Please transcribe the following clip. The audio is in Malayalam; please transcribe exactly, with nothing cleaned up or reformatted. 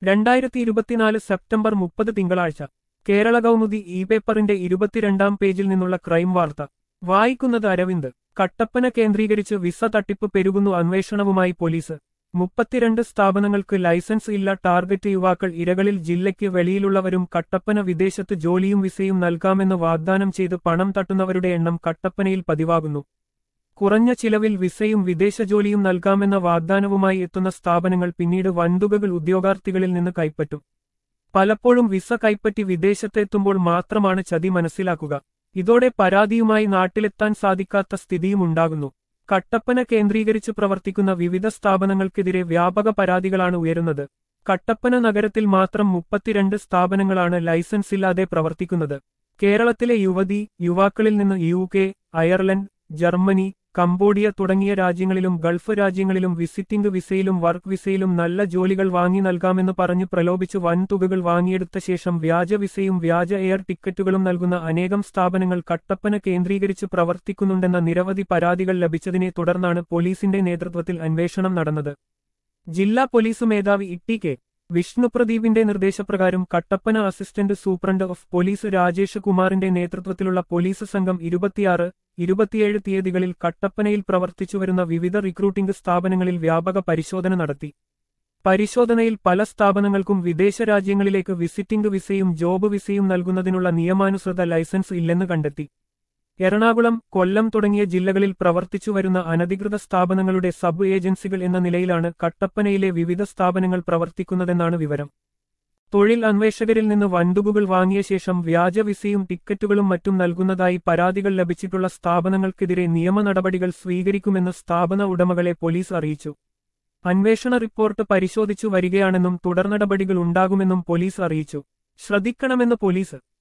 രണ്ടായിരത്തി ഇരുപത്തിനാല് സെപ്റ്റംബർ മുപ്പത് തിങ്കളാഴ്ച കേരള കൗമുദി ഇ പേപ്പറിന്റെ ഇരുപത്തിരണ്ടാം പേജിൽ നിന്നുള്ള ക്രൈം വാർത്ത വായിക്കുന്നത് അരവിന്ദ്. കട്ടപ്പന കേന്ദ്രീകരിച്ച് വിസ തട്ടിപ്പ് പെരുകുന്നു, അന്വേഷണവുമായി പോലീസ്. മുപ്പത്തിരണ്ട് സ്ഥാപനങ്ങൾക്ക് ലൈസൻസ് ഇല്ല. ടാർഗറ്റ് യുവാക്കൾ ഇരകളിൽ. ജില്ലയ്ക്ക് വെളിയിലുള്ളവരും കട്ടപ്പന. വിദേശത്ത് ജോലിയും വിസയും നൽകാമെന്ന് വാഗ്ദാനം ചെയ്ത് പണം തട്ടുന്നവരുടെ എണ്ണം കട്ടപ്പനയിൽ പതിവാകുന്നു. കുറഞ്ഞ ചിലവിൽ വിസയും വിദേശ ജോലിയും നൽകാമെന്ന വാഗ്ദാനവുമായി എത്തുന്ന സ്ഥാപനങ്ങൾ പിന്നീട് വൻതുകകൾ ഉദ്യോഗാർത്ഥികളിൽ നിന്ന് കൈപ്പറ്റും. പലപ്പോഴും വിസ കൈപ്പറ്റി വിദേശത്തെത്തുമ്പോൾ മാത്രമാണ് ചതി മനസ്സിലാക്കുക. ഇതോടെ പരാതിയുമായി നാട്ടിലെത്താൻ സാധിക്കാത്ത സ്ഥിതിയും ഉണ്ടാകുന്നു. കട്ടപ്പന കേന്ദ്രീകരിച്ച് പ്രവർത്തിക്കുന്ന വിവിധ സ്ഥാപനങ്ങൾക്കെതിരെ വ്യാപക പരാതികളാണ് ഉയരുന്നത്. കട്ടപ്പന നഗരത്തിൽ മാത്രം മുപ്പത്തിരണ്ട് സ്ഥാപനങ്ങളാണ് ലൈസൻസ് ഇല്ലാതെ പ്രവർത്തിക്കുന്നത്. കേരളത്തിലെ യുവതി യുവാക്കളിൽ നിന്ന് U K, Ireland, Germany, Cambodia തുടങ്ങിയ രാജ്യങ്ങളിലും ഗൾഫ് രാജ്യങ്ങളിലും വിസിറ്റിംഗ് വിസയിലും വർക്ക് വിസയിലും നല്ല ജോലികൾ വാങ്ങി നൽകാമെന്ന് പറഞ്ഞ് പ്രലോഭിച്ച് വൻതുകകൾ വാങ്ങിയെടുത്ത ശേഷം വ്യാജ വിസയും വ്യാജ എയർ ടിക്കറ്റുകളും നൽകുന്ന അനേകം സ്ഥാപനങ്ങൾ കട്ടപ്പന കേന്ദ്രീകരിച്ച് പ്രവർത്തിക്കുന്നുണ്ടെന്ന നിരവധി പരാതികൾ ലഭിച്ചതിനെ തുടർന്നാണ് പോലീസിന്റെ നേതൃത്വത്തിൽ അന്വേഷണം നടന്നത്. ജില്ലാ പോലീസ് മേധാവി ഇ കെ വിഷ്ണുപ്രദീപിന്റെ നിർദ്ദേശപ്രകാരം Kattappana assistant superintendent of police Rajesh കുമാറിന്റെ നേതൃത്വത്തിലുള്ള പോലീസ് സംഘം ഇരുപത്തിയാറ്, ഇരുപത്തിയേഴ് തീയതികളിൽ കട്ടപ്പനയിൽ പ്രവർത്തിച്ചുവരുന്ന വിവിധ റിക്രൂട്ടിംഗ് സ്ഥാപനങ്ങളിൽ വ്യാപക പരിശോധന നടത്തി. പരിശോധനയിൽ പല സ്ഥാപനങ്ങൾക്കും വിദേശ രാജ്യങ്ങളിലേക്ക് വിസിറ്റിംഗ് വിസയും ജോബ് വിസയും നൽകുന്നതിനുള്ള നിയമാനുസൃത ലൈസൻസ് ഇല്ലെന്ന് കണ്ടെത്തി. എറണാകുളം, കൊല്ലം തുടങ്ങിയ ജില്ലകളിൽ പ്രവർത്തിച്ചുവരുന്ന അനധികൃത സ്ഥാപനങ്ങളുടെ സബ് ഏജൻസികൾ എന്ന നിലയിലാണ് കട്ടപ്പനയിലെ വിവിധ സ്ഥാപനങ്ങൾ പ്രവർത്തിക്കുന്നതെന്നാണ് വിവരം. തൊഴിൽ അന്വേഷകരിൽ നിന്ന് വൻതുകകൾ വാങ്ങിയ ശേഷം വ്യാജ വിസയും ടിക്കറ്റുകളും മറ്റും നൽകുന്നതായി പരാതികൾ ലഭിച്ചിട്ടുള്ള സ്ഥാപനങ്ങൾക്കെതിരെ നിയമ നടപടികൾ സ്വീകരിക്കുമെന്ന് സ്ഥാപന ഉടമകളെ പോലീസ് അറിയിച്ചു. അന്വേഷണ റിപ്പോർട്ട് പരിശോധിച്ചു വരികയാണെന്നും തുടർനടപടികൾ ഉണ്ടാകുമെന്നും പോലീസ് അറിയിച്ചു. ശ്രദ്ധിക്കണമെന്ന് പോലീസ്